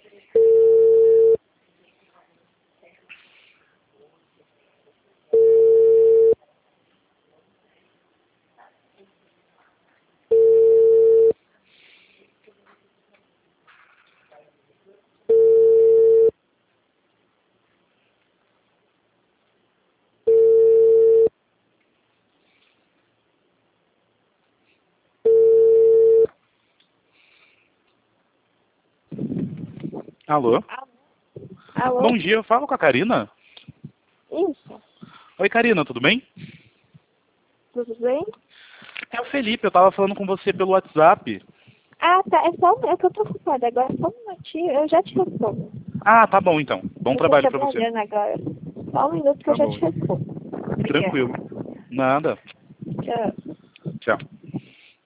Alô? Alô? Bom dia, eu falo com a Karina. Isso. Oi, Karina, tudo bem? Tudo bem? É o Felipe, eu tava falando com você pelo WhatsApp. Ah, tá. É que eu tô ocupada agora. Só um minutinho. Eu já te respondo. Ah, tá bom então. Bom Eu tô trabalho pra você. trabalhando agora. Só um minuto que eu Tá já bom. te respondo. Obrigada. Tranquilo. Nada. Tchau. Tchau.